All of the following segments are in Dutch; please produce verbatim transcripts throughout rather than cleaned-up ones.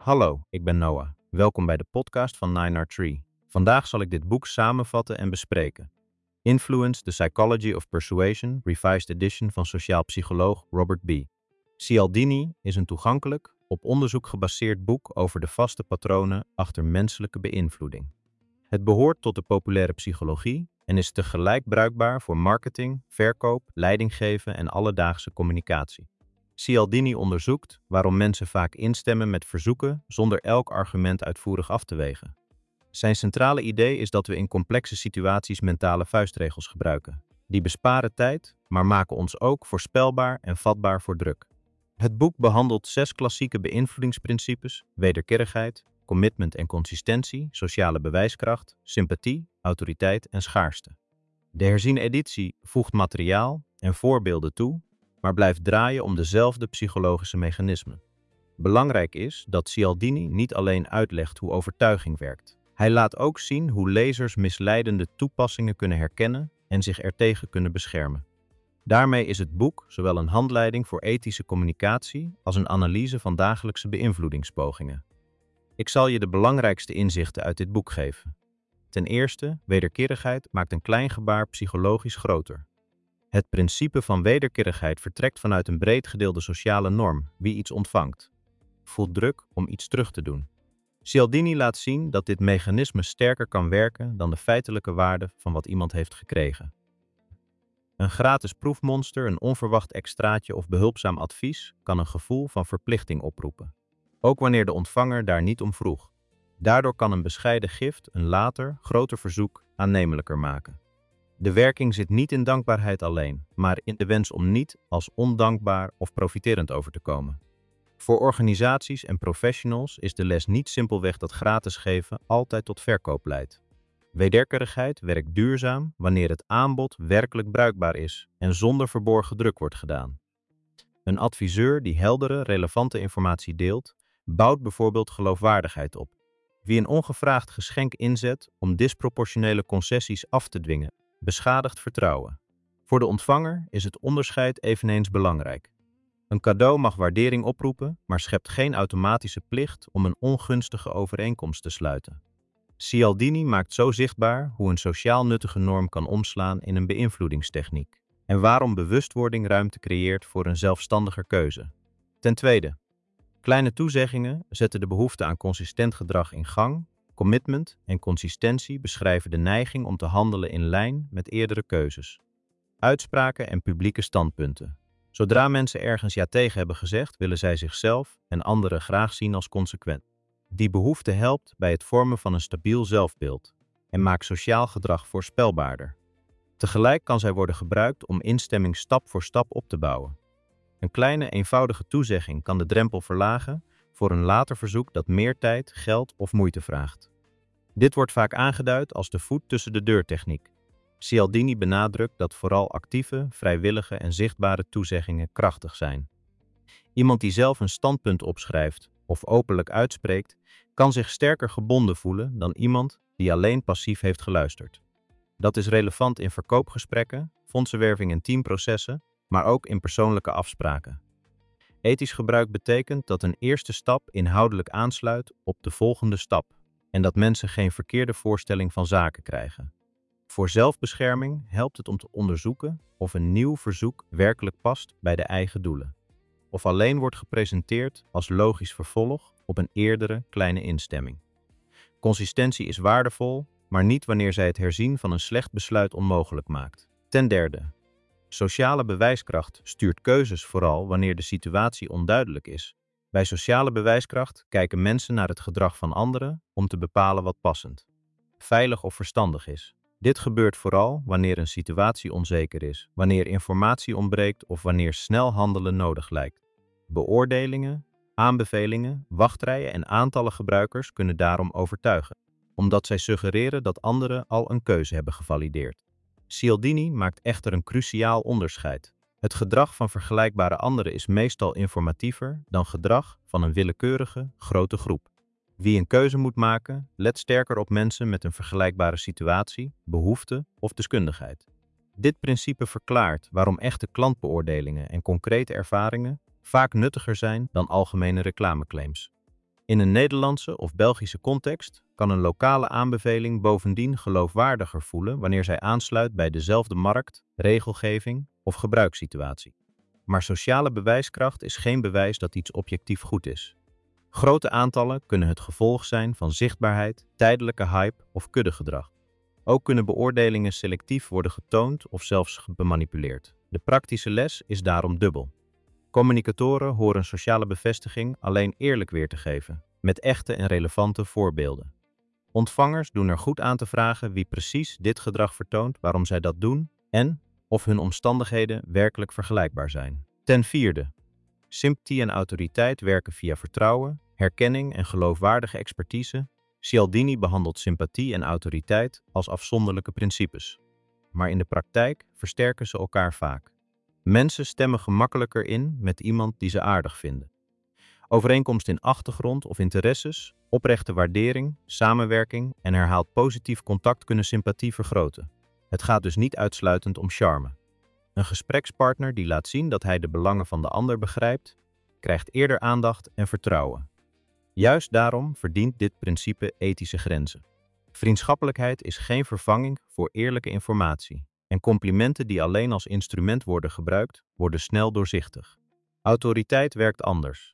Hallo, ik ben Noah. Welkom bij de podcast van nine R Tree. Vandaag zal ik dit boek samenvatten en bespreken. Influence, The Psychology of Persuasion, Revised Edition van sociaal psycholoog Robert B. Cialdini is een toegankelijk, op onderzoek gebaseerd boek over de vaste patronen achter menselijke beïnvloeding. Het behoort tot de populaire psychologie en is tegelijk bruikbaar voor marketing, verkoop, leidinggeven en alledaagse communicatie. Cialdini onderzoekt waarom mensen vaak instemmen met verzoeken zonder elk argument uitvoerig af te wegen. Zijn centrale idee is dat we in complexe situaties mentale vuistregels gebruiken. Die besparen tijd, maar maken ons ook voorspelbaar en vatbaar voor druk. Het boek behandelt zes klassieke beïnvloedingsprincipes: wederkerigheid, commitment en consistentie, sociale bewijskracht, sympathie, autoriteit en schaarste. De herziene editie voegt materiaal en voorbeelden toe, maar blijft draaien om dezelfde psychologische mechanismen. Belangrijk is dat Cialdini niet alleen uitlegt hoe overtuiging werkt. Hij laat ook zien hoe lezers misleidende toepassingen kunnen herkennen en zich ertegen kunnen beschermen. Daarmee is het boek zowel een handleiding voor ethische communicatie als een analyse van dagelijkse beïnvloedingspogingen. Ik zal je de belangrijkste inzichten uit dit boek geven. Ten eerste, wederkerigheid maakt een klein gebaar psychologisch groter. Het principe van wederkerigheid vertrekt vanuit een breed gedeelde sociale norm: wie iets ontvangt, voelt druk om iets terug te doen. Cialdini laat zien dat dit mechanisme sterker kan werken dan de feitelijke waarde van wat iemand heeft gekregen. Een gratis proefmonster, een onverwacht extraatje of behulpzaam advies kan een gevoel van verplichting oproepen, ook wanneer de ontvanger daar niet om vroeg. Daardoor kan een bescheiden gift een later, groter verzoek aannemelijker maken. De werking zit niet in dankbaarheid alleen, maar in de wens om niet als ondankbaar of profiterend over te komen. Voor organisaties en professionals is de les niet simpelweg dat gratis geven altijd tot verkoop leidt. Wederkerigheid werkt duurzaam wanneer het aanbod werkelijk bruikbaar is en zonder verborgen druk wordt gedaan. Een adviseur die heldere, relevante informatie deelt, bouwt bijvoorbeeld geloofwaardigheid op. Wie een ongevraagd geschenk inzet om disproportionele concessies af te dwingen, beschadigt vertrouwen. Voor de ontvanger is het onderscheid eveneens belangrijk. Een cadeau mag waardering oproepen, maar schept geen automatische plicht om een ongunstige overeenkomst te sluiten. Cialdini maakt zo zichtbaar hoe een sociaal nuttige norm kan omslaan in een beïnvloedingstechniek en waarom bewustwording ruimte creëert voor een zelfstandiger keuze. Ten tweede, kleine toezeggingen zetten de behoefte aan consistent gedrag in gang. Commitment en consistentie beschrijven de neiging om te handelen in lijn met eerdere keuzes. Uitspraken en publieke standpunten. Zodra mensen ergens ja tegen hebben gezegd, willen zij zichzelf en anderen graag zien als consequent. Die behoefte helpt bij het vormen van een stabiel zelfbeeld en maakt sociaal gedrag voorspelbaarder. Tegelijk kan zij worden gebruikt om instemming stap voor stap op te bouwen. Een kleine, eenvoudige toezegging kan de drempel verlagen voor een later verzoek dat meer tijd, geld of moeite vraagt. Dit wordt vaak aangeduid als de voet tussen de deur techniek. Cialdini benadrukt dat vooral actieve, vrijwillige en zichtbare toezeggingen krachtig zijn. Iemand die zelf een standpunt opschrijft of openlijk uitspreekt, kan zich sterker gebonden voelen dan iemand die alleen passief heeft geluisterd. Dat is relevant in verkoopgesprekken, fondsenwerving en teamprocessen, maar ook in persoonlijke afspraken. Ethisch gebruik betekent dat een eerste stap inhoudelijk aansluit op de volgende stap en dat mensen geen verkeerde voorstelling van zaken krijgen. Voor zelfbescherming helpt het om te onderzoeken of een nieuw verzoek werkelijk past bij de eigen doelen, of alleen wordt gepresenteerd als logisch vervolg op een eerdere kleine instemming. Consistentie is waardevol, maar niet wanneer zij het herzien van een slecht besluit onmogelijk maakt. Ten derde, sociale bewijskracht stuurt keuzes vooral wanneer de situatie onduidelijk is. Bij sociale bewijskracht kijken mensen naar het gedrag van anderen om te bepalen wat passend, veilig of verstandig is. Dit gebeurt vooral wanneer een situatie onzeker is, wanneer informatie ontbreekt of wanneer snel handelen nodig lijkt. Beoordelingen, aanbevelingen, wachtrijen en aantallen gebruikers kunnen daarom overtuigen, omdat zij suggereren dat anderen al een keuze hebben gevalideerd. Cialdini maakt echter een cruciaal onderscheid. Het gedrag van vergelijkbare anderen is meestal informatiever dan gedrag van een willekeurige, grote groep. Wie een keuze moet maken, let sterker op mensen met een vergelijkbare situatie, behoefte of deskundigheid. Dit principe verklaart waarom echte klantbeoordelingen en concrete ervaringen vaak nuttiger zijn dan algemene reclameclaims. In een Nederlandse of Belgische context kan een lokale aanbeveling bovendien geloofwaardiger voelen wanneer zij aansluit bij dezelfde markt, regelgeving of gebruikssituatie. Maar sociale bewijskracht is geen bewijs dat iets objectief goed is. Grote aantallen kunnen het gevolg zijn van zichtbaarheid, tijdelijke hype of kuddegedrag. Ook kunnen beoordelingen selectief worden getoond of zelfs bemanipuleerd. De praktische les is daarom dubbel. Communicatoren horen sociale bevestiging alleen eerlijk weer te geven, met echte en relevante voorbeelden. Ontvangers doen er goed aan te vragen wie precies dit gedrag vertoont, waarom zij dat doen en of hun omstandigheden werkelijk vergelijkbaar zijn. Ten vierde, sympathie en autoriteit werken via vertrouwen, herkenning en geloofwaardige expertise. Cialdini behandelt sympathie en autoriteit als afzonderlijke principes. Maar in de praktijk versterken ze elkaar vaak. Mensen stemmen gemakkelijker in met iemand die ze aardig vinden. Overeenkomst in achtergrond of interesses, oprechte waardering, samenwerking en herhaald positief contact kunnen sympathie vergroten. Het gaat dus niet uitsluitend om charme. Een gesprekspartner die laat zien dat hij de belangen van de ander begrijpt, krijgt eerder aandacht en vertrouwen. Juist daarom verdient dit principe ethische grenzen. Vriendschappelijkheid is geen vervanging voor eerlijke informatie. En complimenten die alleen als instrument worden gebruikt, worden snel doorzichtig. Autoriteit werkt anders.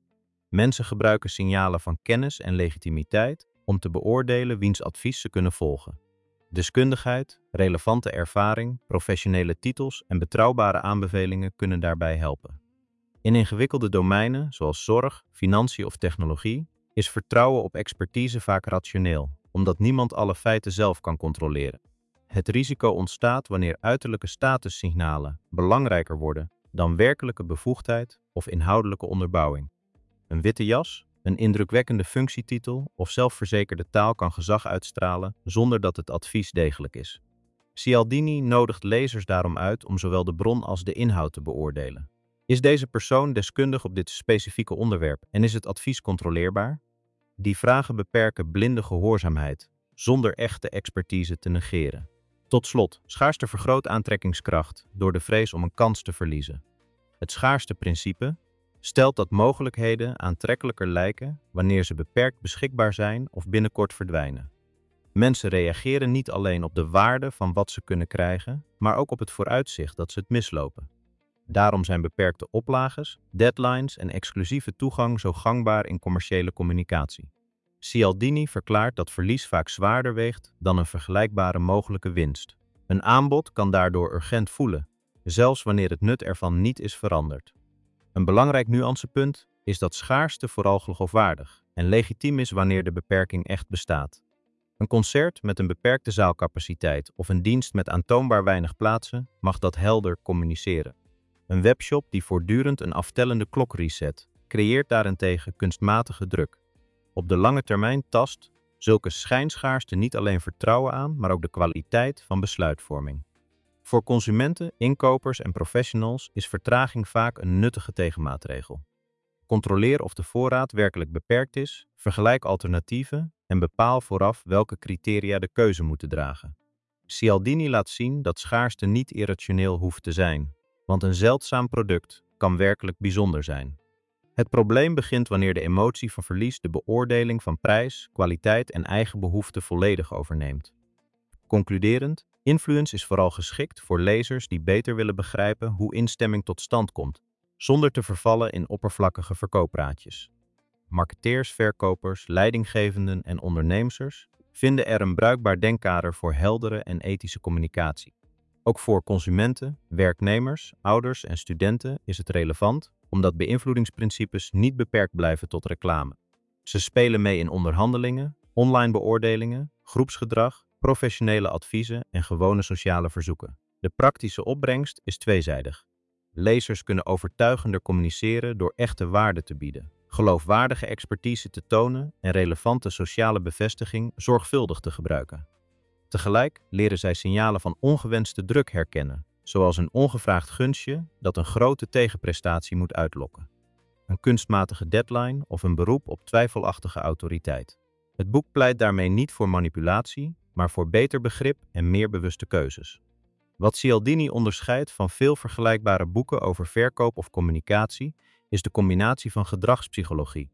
Mensen gebruiken signalen van kennis en legitimiteit om te beoordelen wiens advies ze kunnen volgen. Deskundigheid, relevante ervaring, professionele titels en betrouwbare aanbevelingen kunnen daarbij helpen. In ingewikkelde domeinen, zoals zorg, financiën of technologie, is vertrouwen op expertise vaak rationeel, omdat niemand alle feiten zelf kan controleren. Het risico ontstaat wanneer uiterlijke statussignalen belangrijker worden dan werkelijke bevoegdheid of inhoudelijke onderbouwing. Een witte jas, een indrukwekkende functietitel of zelfverzekerde taal kan gezag uitstralen zonder dat het advies degelijk is. Cialdini nodigt lezers daarom uit om zowel de bron als de inhoud te beoordelen. Is deze persoon deskundig op dit specifieke onderwerp en is het advies controleerbaar? Die vragen beperken blinde gehoorzaamheid, zonder echte expertise te negeren. Tot slot, schaarste vergroot aantrekkingskracht door de vrees om een kans te verliezen. Het schaarste principe stelt dat mogelijkheden aantrekkelijker lijken wanneer ze beperkt beschikbaar zijn of binnenkort verdwijnen. Mensen reageren niet alleen op de waarde van wat ze kunnen krijgen, maar ook op het vooruitzicht dat ze het mislopen. Daarom zijn beperkte oplages, deadlines en exclusieve toegang zo gangbaar in commerciële communicatie. Cialdini verklaart dat verlies vaak zwaarder weegt dan een vergelijkbare mogelijke winst. Een aanbod kan daardoor urgent voelen, zelfs wanneer het nut ervan niet is veranderd. Een belangrijk nuancepunt is dat schaarste vooral geloofwaardig en legitiem is wanneer de beperking echt bestaat. Een concert met een beperkte zaalcapaciteit of een dienst met aantoonbaar weinig plaatsen mag dat helder communiceren. Een webshop die voortdurend een aftellende klok reset, creëert daarentegen kunstmatige druk. Op de lange termijn tast zulke schijnschaarste niet alleen vertrouwen aan, maar ook de kwaliteit van besluitvorming. Voor consumenten, inkopers en professionals is vertraging vaak een nuttige tegenmaatregel. Controleer of de voorraad werkelijk beperkt is, vergelijk alternatieven en bepaal vooraf welke criteria de keuze moeten dragen. Cialdini laat zien dat schaarste niet irrationeel hoeft te zijn, want een zeldzaam product kan werkelijk bijzonder zijn. Het probleem begint wanneer de emotie van verlies de beoordeling van prijs, kwaliteit en eigen behoeften volledig overneemt. Concluderend, influence is vooral geschikt voor lezers die beter willen begrijpen hoe instemming tot stand komt, zonder te vervallen in oppervlakkige verkooppraatjes. Marketeers, verkopers, leidinggevenden en ondernemers vinden er een bruikbaar denkkader voor heldere en ethische communicatie. Ook voor consumenten, werknemers, ouders en studenten is het relevant, omdat beïnvloedingsprincipes niet beperkt blijven tot reclame. Ze spelen mee in onderhandelingen, online beoordelingen, groepsgedrag, professionele adviezen en gewone sociale verzoeken. De praktische opbrengst is tweezijdig. Lezers kunnen overtuigender communiceren door echte waarde te bieden, geloofwaardige expertise te tonen en relevante sociale bevestiging zorgvuldig te gebruiken. Tegelijk leren zij signalen van ongewenste druk herkennen, zoals een ongevraagd gunstje dat een grote tegenprestatie moet uitlokken, een kunstmatige deadline of een beroep op twijfelachtige autoriteit. Het boek pleit daarmee niet voor manipulatie, maar voor beter begrip en meer bewuste keuzes. Wat Cialdini onderscheidt van veel vergelijkbare boeken over verkoop of communicatie, is de combinatie van gedragspsychologie,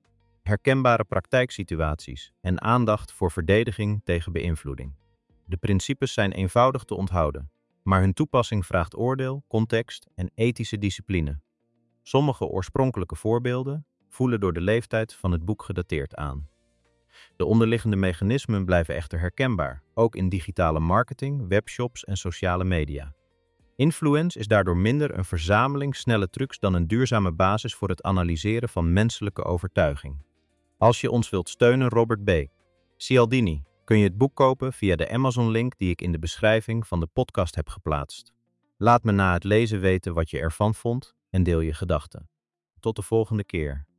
herkenbare praktijksituaties en aandacht voor verdediging tegen beïnvloeding. De principes zijn eenvoudig te onthouden, maar hun toepassing vraagt oordeel, context en ethische discipline. Sommige oorspronkelijke voorbeelden voelen door de leeftijd van het boek gedateerd aan. De onderliggende mechanismen blijven echter herkenbaar, ook in digitale marketing, webshops en sociale media. Influence is daardoor minder een verzameling snelle trucs dan een duurzame basis voor het analyseren van menselijke overtuiging. Als je ons wilt steunen, Robert B. Cialdini, kun je het boek kopen via de Amazon-link die ik in de beschrijving van de podcast heb geplaatst. Laat me na het lezen weten wat je ervan vond en deel je gedachten. Tot de volgende keer.